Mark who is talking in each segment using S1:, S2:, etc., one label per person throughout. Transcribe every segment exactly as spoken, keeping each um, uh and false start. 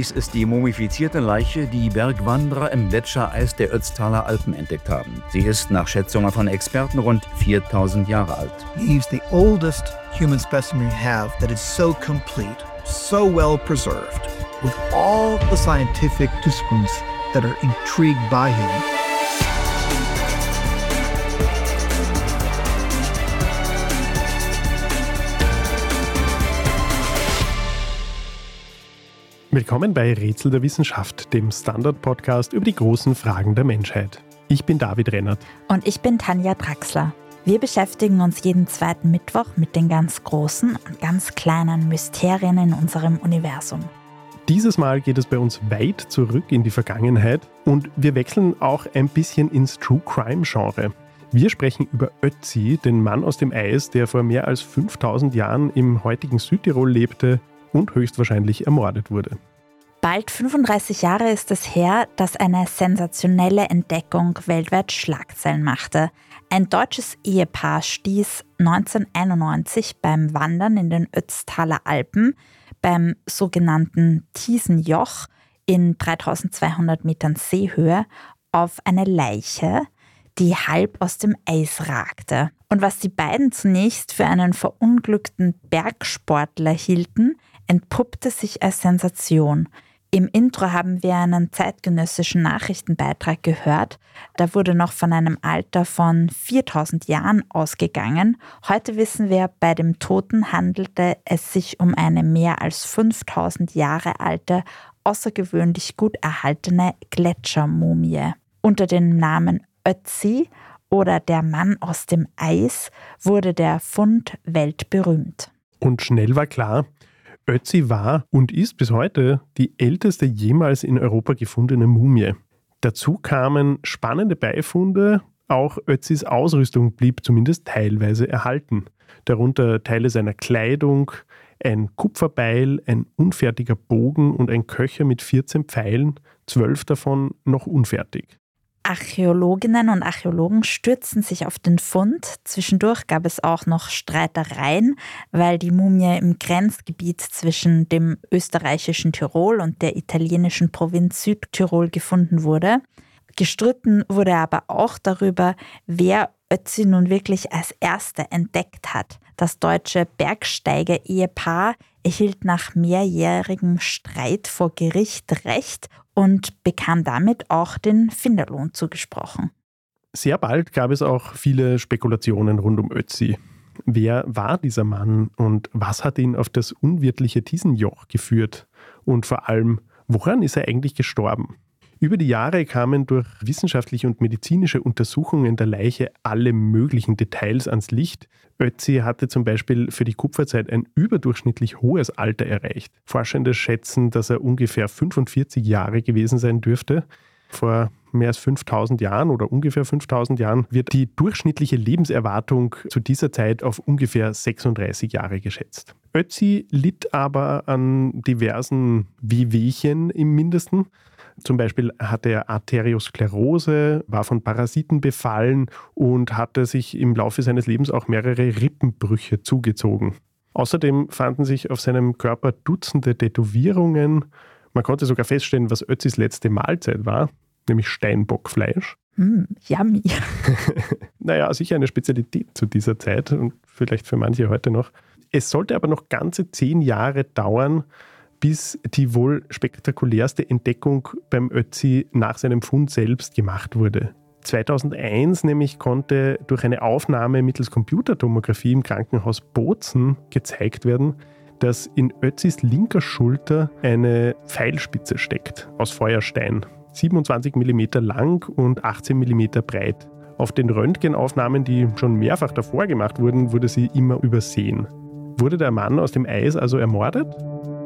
S1: Dies ist die mumifizierte Leiche, die Bergwanderer im Gletschereis der Ötztaler Alpen entdeckt haben. Sie ist nach Schätzungen von Experten rund viertausend Jahre alt.
S2: He's the oldest human specimen we have that is so complete, so well preserved, with all the scientific disciplines that are intrigued by him.
S3: Willkommen bei Rätsel der Wissenschaft, dem Standard-Podcast über die großen Fragen der Menschheit. Ich bin David Rennert.
S4: Und ich bin Tanja Draxler. Wir beschäftigen uns jeden zweiten Mittwoch mit den ganz großen und ganz kleinen Mysterien in unserem Universum.
S3: Dieses Mal geht es bei uns weit zurück in die Vergangenheit und wir wechseln auch ein bisschen ins True-Crime-Genre. Wir sprechen über Ötzi, den Mann aus dem Eis, der vor mehr als fünftausend Jahren im heutigen Südtirol lebte und höchstwahrscheinlich ermordet wurde.
S4: Bald fünfunddreißig Jahre ist es her, dass eine sensationelle Entdeckung weltweit Schlagzeilen machte. Ein deutsches Ehepaar stieß neunzehnhunderteinundneunzig beim Wandern in den Ötztaler Alpen, beim sogenannten Tiesenjoch in dreitausendzweihundert Metern Seehöhe, auf eine Leiche, die halb aus dem Eis ragte. Und was die beiden zunächst für einen verunglückten Bergsportler hielten, entpuppte sich als Sensation. Im Intro haben wir einen zeitgenössischen Nachrichtenbeitrag gehört. Da wurde noch von einem Alter von viertausend Jahren ausgegangen. Heute wissen wir, bei dem Toten handelte es sich um eine mehr als fünftausend Jahre alte, außergewöhnlich gut erhaltene Gletschermumie. Unter dem Namen Ötzi oder der Mann aus dem Eis wurde der Fund weltberühmt.
S3: Und schnell war klar, Ötzi war und ist bis heute die älteste jemals in Europa gefundene Mumie. Dazu kamen spannende Beifunde, auch Ötzis Ausrüstung blieb zumindest teilweise erhalten. Darunter Teile seiner Kleidung, ein Kupferbeil, ein unfertiger Bogen und ein Köcher mit vierzehn Pfeilen, zwölf davon noch unfertig.
S4: Archäologinnen und Archäologen stürzten sich auf den Fund. Zwischendurch gab es auch noch Streitereien, weil die Mumie im Grenzgebiet zwischen dem österreichischen Tirol und der italienischen Provinz Südtirol gefunden wurde. Gestritten wurde aber auch darüber, wer Ötzi nun wirklich als Erster entdeckt hat. Das deutsche Bergsteiger-Ehepaar erhielt nach mehrjährigem Streit vor Gericht Recht und bekam damit auch den Finderlohn zugesprochen.
S3: Sehr bald gab es auch viele Spekulationen rund um Ötzi. Wer war dieser Mann und was hat ihn auf das unwirtliche Tiesenjoch geführt? Und vor allem, woran ist er eigentlich gestorben? Über die Jahre kamen durch wissenschaftliche und medizinische Untersuchungen der Leiche alle möglichen Details ans Licht. Ötzi hatte zum Beispiel für die Kupferzeit ein überdurchschnittlich hohes Alter erreicht. Forschende schätzen, dass er ungefähr fünfundvierzig Jahre gewesen sein dürfte. Vor mehr als fünftausend Jahren oder ungefähr fünftausend Jahren wird die durchschnittliche Lebenserwartung zu dieser Zeit auf ungefähr sechsunddreißig Jahre geschätzt. Ötzi litt aber an diversen Wehwehchen im Mindesten. Zum Beispiel hatte er Arteriosklerose, war von Parasiten befallen und hatte sich im Laufe seines Lebens auch mehrere Rippenbrüche zugezogen. Außerdem fanden sich auf seinem Körper Dutzende Tätowierungen. Man konnte sogar feststellen, was Ötzis letzte Mahlzeit war, nämlich Steinbockfleisch.
S4: Mm, yummy.
S3: Naja, sicher eine Spezialität zu dieser Zeit und vielleicht für manche heute noch. Es sollte aber noch ganze zehn Jahre dauern, bis die wohl spektakulärste Entdeckung beim Ötzi nach seinem Fund selbst gemacht wurde. zweitausendeins nämlich konnte durch eine Aufnahme mittels Computertomographie im Krankenhaus Bozen gezeigt werden, dass in Ötzis linker Schulter eine Pfeilspitze steckt aus Feuerstein, siebenundzwanzig Millimeter lang und achtzehn Millimeter breit. Auf den Röntgenaufnahmen, die schon mehrfach davor gemacht wurden, wurde sie immer übersehen. Wurde der Mann aus dem Eis also ermordet?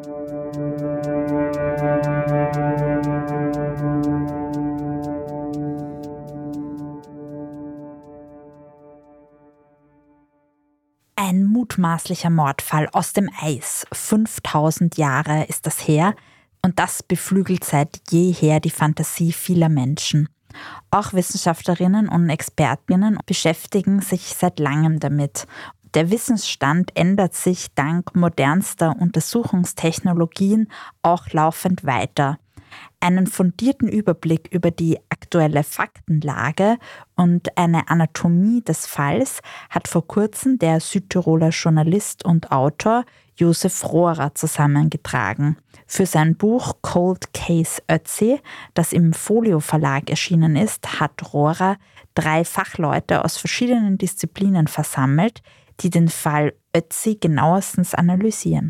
S4: Ein mutmaßlicher Mordfall aus dem Eis. fünftausend Jahre ist das her und das beflügelt seit jeher die Fantasie vieler Menschen. Auch Wissenschaftlerinnen und Expertinnen beschäftigen sich seit langem damit. Der Wissensstand ändert sich dank modernster Untersuchungstechnologien auch laufend weiter. Einen fundierten Überblick über die aktuelle Faktenlage und eine Anatomie des Falls hat vor kurzem der Südtiroler Journalist und Autor Josef Rohrer zusammengetragen. Für sein Buch Cold Case Ötzi, das im Folio Verlag erschienen ist, hat Rohrer drei Fachleute aus verschiedenen Disziplinen versammelt, die den Fall Ötzi genauestens analysieren.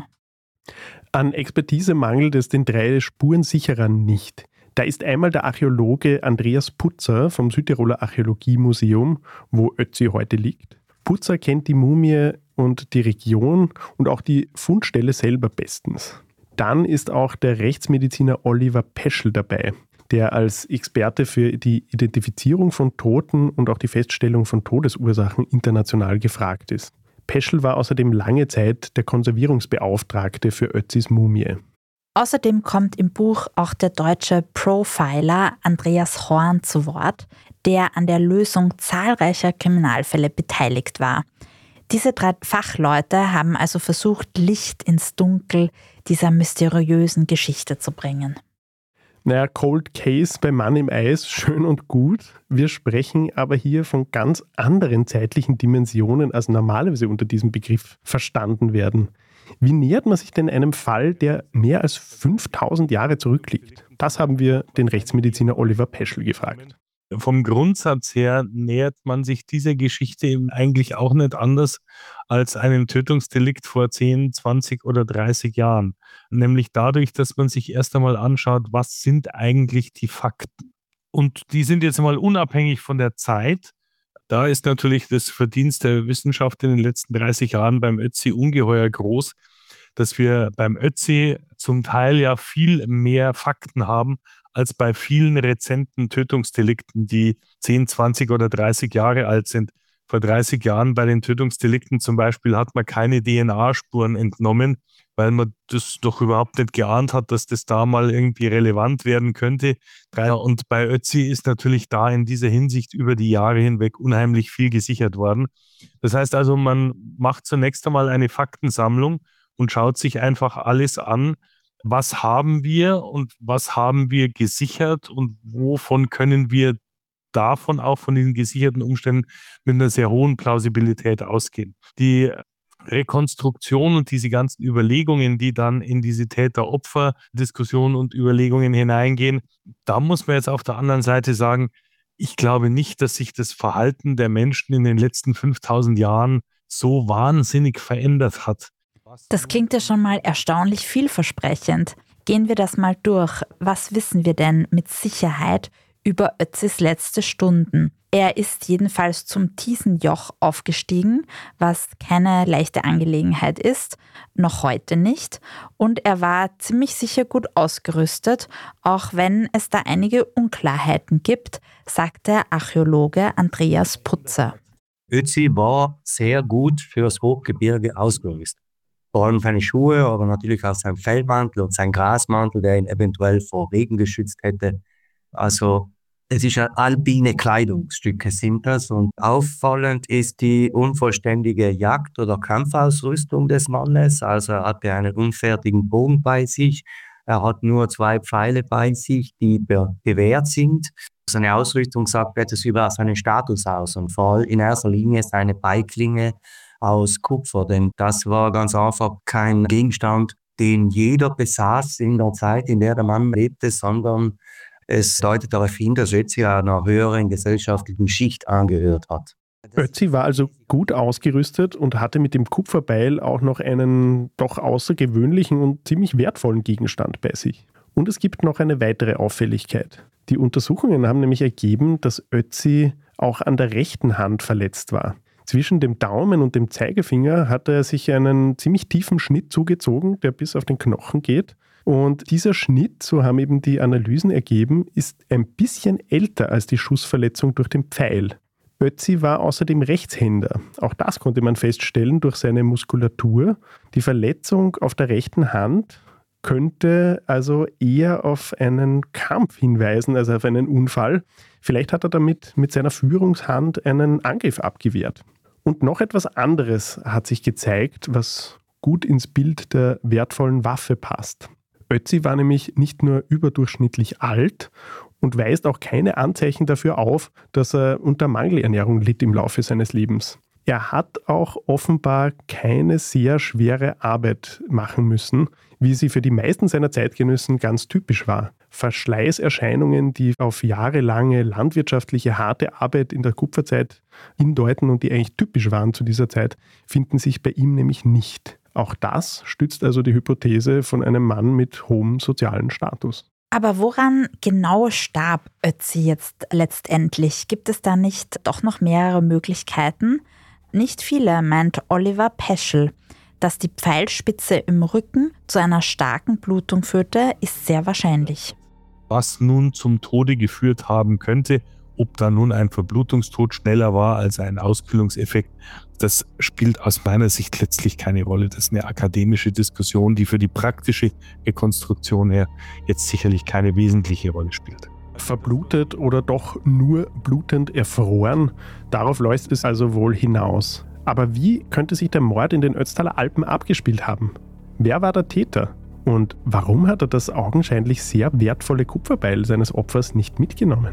S3: An Expertise mangelt es den drei Spurensicherern nicht. Da ist einmal der Archäologe Andreas Putzer vom Südtiroler Archäologiemuseum, wo Ötzi heute liegt. Putzer kennt die Mumie und die Region und auch die Fundstelle selber bestens. Dann ist auch der Rechtsmediziner Oliver Peschel dabei, der als Experte für die Identifizierung von Toten und auch die Feststellung von Todesursachen international gefragt ist. Peschel war außerdem lange Zeit der Konservierungsbeauftragte für Ötzis Mumie.
S4: Außerdem kommt im Buch auch der deutsche Profiler Andreas Horn zu Wort, der an der Lösung zahlreicher Kriminalfälle beteiligt war. Diese drei Fachleute haben also versucht, Licht ins Dunkel dieser mysteriösen Geschichte zu bringen.
S3: Naja, Cold Case bei Mann im Eis, schön und gut. Wir sprechen aber hier von ganz anderen zeitlichen Dimensionen, als normalerweise unter diesem Begriff verstanden werden. Wie nähert man sich denn einem Fall, der mehr als fünftausend Jahre zurückliegt? Das haben wir den Rechtsmediziner Oliver Peschel gefragt.
S5: Vom Grundsatz her nähert man sich dieser Geschichte eben eigentlich auch nicht anders als einem Tötungsdelikt vor zehn, zwanzig oder dreißig Jahren. Nämlich dadurch, dass man sich erst einmal anschaut, was sind eigentlich die Fakten. Und die sind jetzt mal unabhängig von der Zeit. Da ist natürlich das Verdienst der Wissenschaft in den letzten dreißig Jahren beim Ötzi ungeheuer groß, dass wir beim Ötzi zum Teil ja viel mehr Fakten haben, als bei vielen rezenten Tötungsdelikten, die zehn, zwanzig oder dreißig Jahre alt sind. Vor dreißig Jahren bei den Tötungsdelikten zum Beispiel hat man keine D N A-Spuren entnommen, weil man das doch überhaupt nicht geahnt hat, dass das da mal irgendwie relevant werden könnte. Und bei Ötzi ist natürlich da in dieser Hinsicht über die Jahre hinweg unheimlich viel gesichert worden. Das heißt also, man macht zunächst einmal eine Faktensammlung und schaut sich einfach alles an, was haben wir und was haben wir gesichert und wovon können wir davon auch von den gesicherten Umständen mit einer sehr hohen Plausibilität ausgehen. Die Rekonstruktion und diese ganzen Überlegungen, die dann in diese Täter-Opfer-Diskussion und Überlegungen hineingehen, da muss man jetzt auf der anderen Seite sagen, ich glaube nicht, dass sich das Verhalten der Menschen in den letzten fünftausend Jahren so wahnsinnig verändert hat.
S4: Das klingt ja schon mal erstaunlich vielversprechend. Gehen wir das mal durch. Was wissen wir denn mit Sicherheit über Ötzis letzte Stunden? Er ist jedenfalls zum Thiesenjoch aufgestiegen, was keine leichte Angelegenheit ist, noch heute nicht. Und er war ziemlich sicher gut ausgerüstet, auch wenn es da einige Unklarheiten gibt, sagt der Archäologe Andreas Putzer.
S6: Ötzi war sehr gut für das Hochgebirge ausgerüstet. Vor allem seine Schuhe, aber natürlich auch sein Fellmantel und sein Grasmantel, der ihn eventuell vor Regen geschützt hätte. Also es ist ja alpine Kleidungsstücke sind das und auffallend ist die unvollständige Jagd- oder Kampfausrüstung des Mannes. Also er hatte einen unfertigen Bogen bei sich, er hat nur zwei Pfeile bei sich, die be- bewährt sind. Seine Ausrüstung sagt etwas über seinen Status aus und vor allem in erster Linie seine Beiklinge aus Kupfer, denn das war ganz einfach kein Gegenstand, den jeder besaß in der Zeit, in der der Mann lebte, sondern es deutet darauf hin, dass Ötzi einer höheren gesellschaftlichen Schicht angehört hat.
S3: Ötzi war also gut ausgerüstet und hatte mit dem Kupferbeil auch noch einen doch außergewöhnlichen und ziemlich wertvollen Gegenstand bei sich. Und es gibt noch eine weitere Auffälligkeit. Die Untersuchungen haben nämlich ergeben, dass Ötzi auch an der rechten Hand verletzt war. Zwischen dem Daumen und dem Zeigefinger hat er sich einen ziemlich tiefen Schnitt zugezogen, der bis auf den Knochen geht. Und dieser Schnitt, so haben eben die Analysen ergeben, ist ein bisschen älter als die Schussverletzung durch den Pfeil. Ötzi war außerdem Rechtshänder. Auch das konnte man feststellen durch seine Muskulatur. Die Verletzung auf der rechten Hand könnte also eher auf einen Kampf hinweisen als auf einen Unfall. Vielleicht hat er damit mit seiner Führungshand einen Angriff abgewehrt. Und noch etwas anderes hat sich gezeigt, was gut ins Bild der wertvollen Waffe passt. Ötzi war nämlich nicht nur überdurchschnittlich alt und weist auch keine Anzeichen dafür auf, dass er unter Mangelernährung litt im Laufe seines Lebens. Er hat auch offenbar keine sehr schwere Arbeit machen müssen, wie sie für die meisten seiner Zeitgenossen ganz typisch war. Verschleißerscheinungen, die auf jahrelange landwirtschaftliche harte Arbeit in der Kupferzeit hindeuten und die eigentlich typisch waren zu dieser Zeit, finden sich bei ihm nämlich nicht. Auch das stützt also die Hypothese von einem Mann mit hohem sozialen Status.
S4: Aber woran genau starb Ötzi jetzt letztendlich? Gibt es da nicht doch noch mehrere Möglichkeiten? Nicht viele, meint Oliver Peschel. Dass die Pfeilspitze im Rücken zu einer starken Blutung führte, ist sehr wahrscheinlich.
S5: Was nun zum Tode geführt haben könnte, ob da nun ein Verblutungstod schneller war als ein Auskühlungseffekt, das spielt aus meiner Sicht letztlich keine Rolle. Das ist eine akademische Diskussion, die für die praktische Rekonstruktion her jetzt sicherlich keine wesentliche Rolle spielt.
S3: Verblutet oder doch nur blutend erfroren, darauf läuft es also wohl hinaus. Aber wie könnte sich der Mord in den Ötztaler Alpen abgespielt haben? Wer war der Täter? Und warum hat er das augenscheinlich sehr wertvolle Kupferbeil seines Opfers nicht mitgenommen?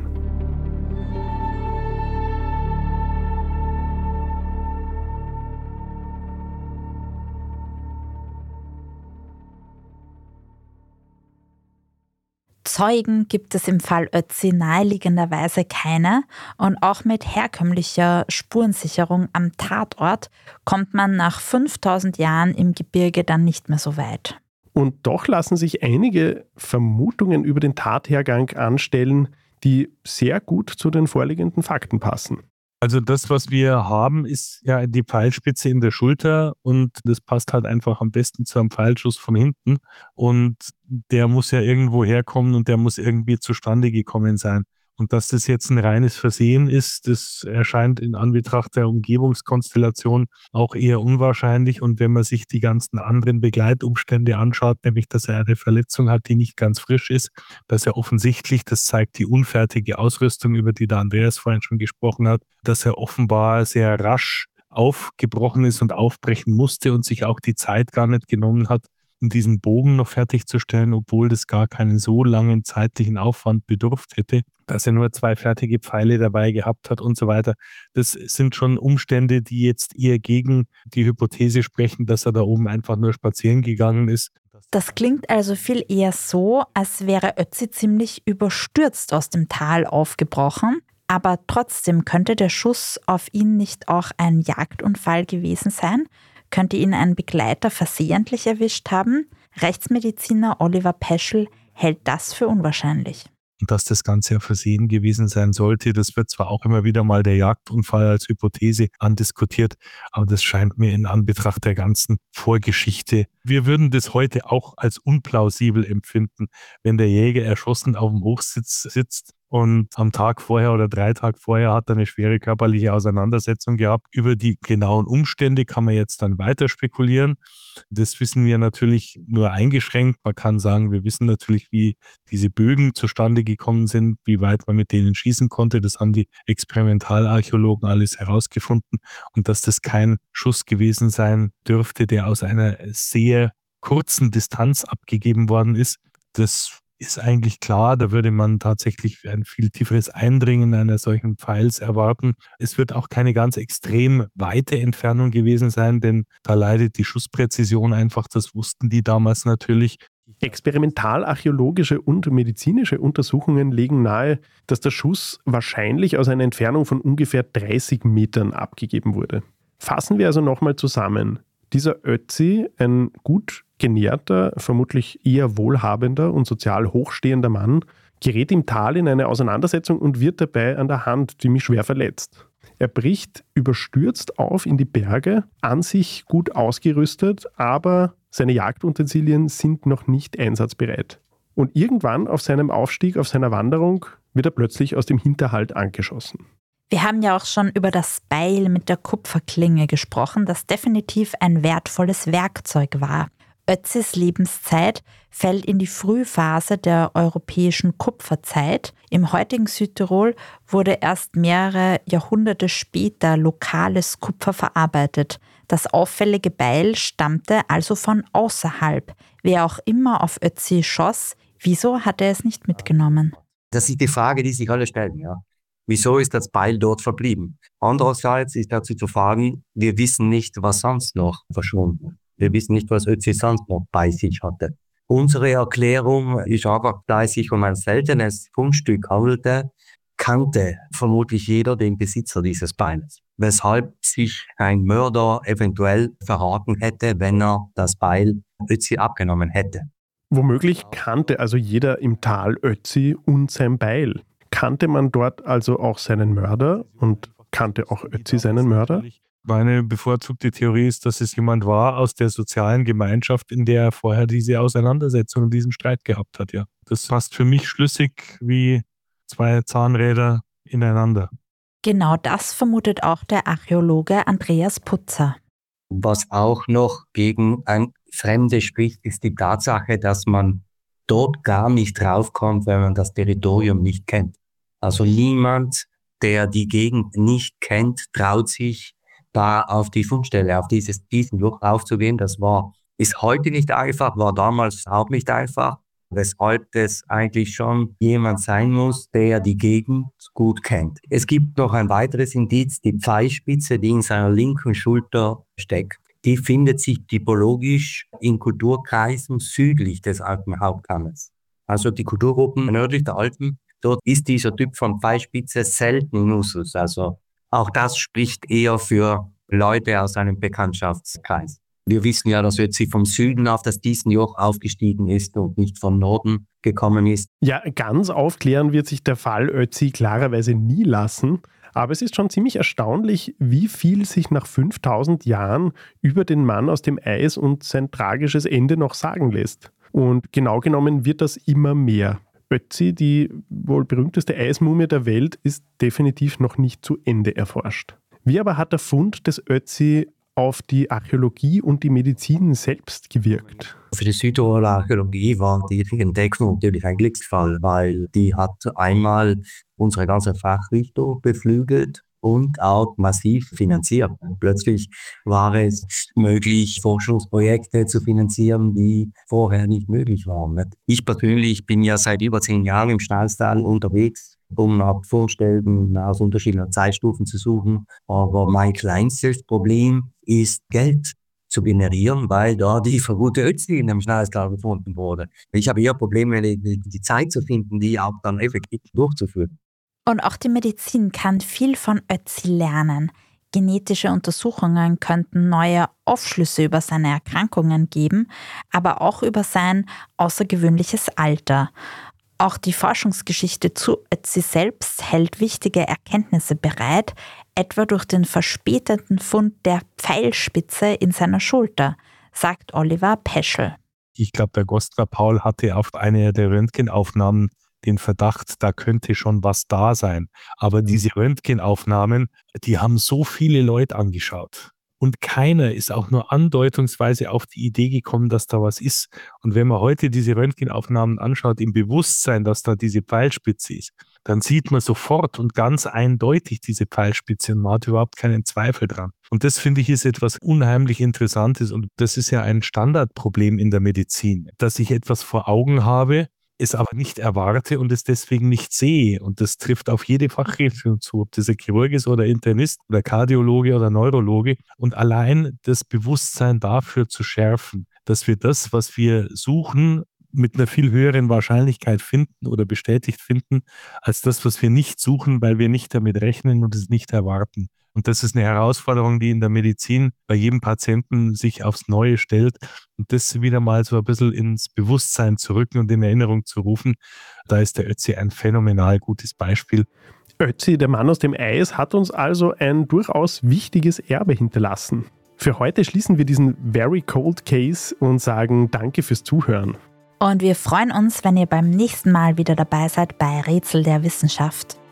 S4: Zeugen gibt es im Fall Ötzi naheliegenderweise keine und auch mit herkömmlicher Spurensicherung am Tatort kommt man nach fünftausend Jahren im Gebirge dann nicht mehr so weit.
S3: Und doch lassen sich einige Vermutungen über den Tathergang anstellen, die sehr gut zu den vorliegenden Fakten passen.
S5: Also das, was wir haben, ist ja die Pfeilspitze in der Schulter und das passt halt einfach am besten zu einem Pfeilschuss von hinten und der muss ja irgendwo herkommen und der muss irgendwie zustande gekommen sein. Und dass das jetzt ein reines Versehen ist, das erscheint in Anbetracht der Umgebungskonstellation auch eher unwahrscheinlich. Und wenn man sich die ganzen anderen Begleitumstände anschaut, nämlich dass er eine Verletzung hat, die nicht ganz frisch ist, dass er offensichtlich, das zeigt die unfertige Ausrüstung, über die der Andreas vorhin schon gesprochen hat, dass er offenbar sehr rasch aufgebrochen ist und aufbrechen musste und sich auch die Zeit gar nicht genommen hat, um diesen Bogen noch fertigzustellen, obwohl das gar keinen so langen zeitlichen Aufwand bedurft hätte, dass er nur zwei fertige Pfeile dabei gehabt hat und so weiter. Das sind schon Umstände, die jetzt eher gegen die Hypothese sprechen, dass er da oben einfach nur spazieren gegangen ist.
S4: Das klingt also viel eher so, als wäre Ötzi ziemlich überstürzt aus dem Tal aufgebrochen. Aber trotzdem könnte der Schuss auf ihn nicht auch ein Jagdunfall gewesen sein? Könnte ihn ein Begleiter versehentlich erwischt haben? Rechtsmediziner Oliver Peschel hält das für unwahrscheinlich.
S5: Und dass das Ganze ja Versehen gewesen sein sollte, das wird zwar auch immer wieder mal der Jagdunfall als Hypothese andiskutiert, aber das scheint mir in Anbetracht der ganzen Vorgeschichte. Wir würden das heute auch als unplausibel empfinden, wenn der Jäger erschossen auf dem Hochsitz sitzt und am Tag vorher oder drei Tage vorher hat er eine schwere körperliche Auseinandersetzung gehabt. Über die genauen Umstände kann man jetzt dann weiter spekulieren. Das wissen wir natürlich nur eingeschränkt. Man kann sagen, wir wissen natürlich, wie diese Bögen zustande gekommen sind, wie weit man mit denen schießen konnte. Das haben die Experimentalarchäologen alles herausgefunden. Und dass das kein Schuss gewesen sein dürfte, der aus einer sehr kurzen Distanz abgegeben worden ist, das ist eigentlich klar. Da würde man tatsächlich ein viel tieferes Eindringen einer solchen Pfeils erwarten. Es wird auch keine ganz extrem weite Entfernung gewesen sein, denn da leidet die Schusspräzision einfach. Das wussten die damals natürlich.
S3: Experimentalarchäologische und medizinische Untersuchungen legen nahe, dass der Schuss wahrscheinlich aus einer Entfernung von ungefähr dreißig Metern abgegeben wurde. Fassen wir also nochmal zusammen. Dieser Ötzi, ein gut genährter, vermutlich eher wohlhabender und sozial hochstehender Mann, gerät im Tal in eine Auseinandersetzung und wird dabei an der Hand ziemlich schwer verletzt. Er bricht überstürzt auf in die Berge, an sich gut ausgerüstet, aber seine Jagdutensilien sind noch nicht einsatzbereit. Und irgendwann auf seinem Aufstieg, auf seiner Wanderung, wird er plötzlich aus dem Hinterhalt angeschossen.
S4: Wir haben ja auch schon über das Beil mit der Kupferklinge gesprochen, das definitiv ein wertvolles Werkzeug war. Ötzis Lebenszeit fällt in die Frühphase der europäischen Kupferzeit. Im heutigen Südtirol wurde erst mehrere Jahrhunderte später lokales Kupfer verarbeitet. Das auffällige Beil stammte also von außerhalb. Wer auch immer auf Ötzi schoss, wieso hat er es nicht mitgenommen?
S6: Das ist die Frage, die sich alle stellen, ja. Wieso ist das Beil dort verblieben? Andererseits ist dazu zu fragen, wir wissen nicht, was sonst noch verschwunden. Wir wissen nicht, was Ötzi sonst noch bei sich hatte. Unsere Erklärung ist einfach, da es sich um ein seltenes Fundstück handelte, kannte vermutlich jeder den Besitzer dieses Beils, weshalb sich ein Mörder eventuell verraten hätte, wenn er das Beil Ötzi abgenommen hätte.
S3: Womöglich kannte also jeder im Tal Ötzi und sein Beil. Kannte man dort also auch seinen Mörder und kannte auch Ötzi seinen Mörder?
S5: Meine bevorzugte Theorie ist, dass es jemand war aus der sozialen Gemeinschaft, in der er vorher diese Auseinandersetzung und diesen Streit gehabt hat. Ja, das passt für mich schlüssig wie zwei Zahnräder ineinander.
S4: Genau das vermutet auch der Archäologe Andreas Putzer.
S6: Was auch noch gegen ein Fremde spricht, ist die Tatsache, dass man dort gar nicht draufkommt, wenn man das Territorium nicht kennt. Also niemand, der die Gegend nicht kennt, traut sich da auf die Fundstelle, auf dieses Tiefenloch aufzugehen. Das war, ist heute nicht einfach, war damals auch nicht einfach, weshalb es eigentlich schon jemand sein muss, der die Gegend gut kennt. Es gibt noch ein weiteres Indiz, die Pfeilspitze, die in seiner linken Schulter steckt. Die findet sich typologisch in Kulturkreisen südlich des Alpenhauptkammes. Also die Kulturgruppen nördlich der Alpen, dort ist dieser Typ von Pfeilspitze selten in Usus. Also auch das spricht eher für Leute aus einem Bekanntschaftskreis. Wir wissen ja, dass Ötzi vom Süden auf das Tiefenjoch aufgestiegen ist und nicht vom Norden gekommen ist.
S3: Ja, ganz aufklären wird sich der Fall Ötzi klarerweise nie lassen. Aber es ist schon ziemlich erstaunlich, wie viel sich nach fünftausend Jahren über den Mann aus dem Eis und sein tragisches Ende noch sagen lässt. Und genau genommen wird das immer mehr. Ötzi, die wohl berühmteste Eismumie der Welt, ist definitiv noch nicht zu Ende erforscht. Wie aber hat der Fund des Ötzi auf die Archäologie und die Medizin selbst gewirkt?
S6: Für die Südtiroler Archäologie war die Entdeckung natürlich ein Glücksfall, weil die hat einmal unsere ganze Fachrichtung beflügelt und auch massiv finanziert. Plötzlich war es möglich, Forschungsprojekte zu finanzieren, die vorher nicht möglich waren. Ich persönlich bin ja seit über zehn Jahren im Schnalstal unterwegs, um nach Fundstellen aus unterschiedlichen Zeitstufen zu suchen. Aber mein kleinstes Problem ist Geld zu generieren, weil da die verruhte Ötzi in dem Schnalstal gefunden wurde. Ich habe eher Probleme, die, die Zeit zu finden, die auch dann effektiv durchzuführen.
S4: Und auch die Medizin kann viel von Ötzi lernen. Genetische Untersuchungen könnten neue Aufschlüsse über seine Erkrankungen geben, aber auch über sein außergewöhnliches Alter. Auch die Forschungsgeschichte zu Ötzi selbst hält wichtige Erkenntnisse bereit, etwa durch den verspäteten Fund der Pfeilspitze in seiner Schulter, sagt Oliver Peschel.
S5: Ich glaube, der Gostra Paul hatte auf einer der Röntgenaufnahmen den Verdacht, da könnte schon was da sein. Aber diese Röntgenaufnahmen, die haben so viele Leute angeschaut. Und keiner ist auch nur andeutungsweise auf die Idee gekommen, dass da was ist. Und wenn man heute diese Röntgenaufnahmen anschaut, im Bewusstsein, dass da diese Pfeilspitze ist, dann sieht man sofort und ganz eindeutig diese Pfeilspitze und man hat überhaupt keinen Zweifel dran. Und das, finde ich, ist etwas unheimlich Interessantes und das ist ja ein Standardproblem in der Medizin, dass ich etwas vor Augen habe, es aber nicht erwarte und es deswegen nicht sehe. Und das trifft auf jede Fachrichtung zu, ob das ein Chirurg ist oder Internist oder Kardiologe oder Neurologe. Und allein das Bewusstsein dafür zu schärfen, dass wir das, was wir suchen, mit einer viel höheren Wahrscheinlichkeit finden oder bestätigt finden, als das, was wir nicht suchen, weil wir nicht damit rechnen und es nicht erwarten. Und das ist eine Herausforderung, die in der Medizin bei jedem Patienten sich aufs Neue stellt. Und das wieder mal so ein bisschen ins Bewusstsein zu rücken und in Erinnerung zu rufen, da ist der Ötzi ein phänomenal gutes Beispiel.
S3: Ötzi, der Mann aus dem Eis, hat uns also ein durchaus wichtiges Erbe hinterlassen. Für heute schließen wir diesen Very Cold Case und sagen Danke fürs Zuhören.
S4: Und wir freuen uns, wenn ihr beim nächsten Mal wieder dabei seid bei Rätsel der Wissenschaft.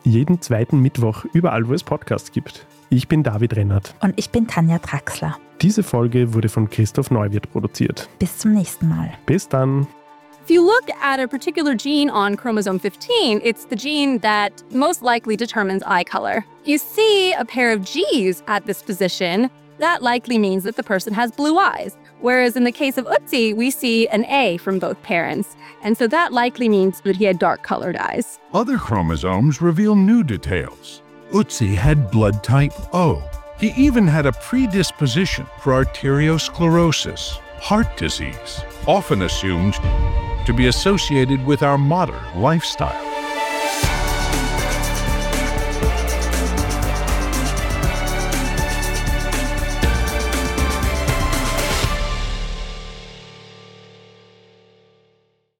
S3: Jeden zweiten Mittwoch überall, wo es Podcasts gibt. Ich bin David Rennert.
S4: Und ich bin Tanja Traxler.
S3: Diese Folge wurde von Christoph Neuwirth produziert.
S4: Bis zum nächsten Mal.
S3: Bis dann.
S7: If you look at a particular gene on chromosome fifteen, it's the gene that most likely determines eye color. You see a pair of G's at this position, that likely means that the person has blue eyes. Whereas in the case of Ötzi, we see an A from both parents. And so that likely means that he had dark-colored eyes.
S8: Other chromosomes reveal new details. Ötzi had blood type O. He even had a predisposition for arteriosclerosis, heart disease, often assumed to be associated with our modern lifestyle.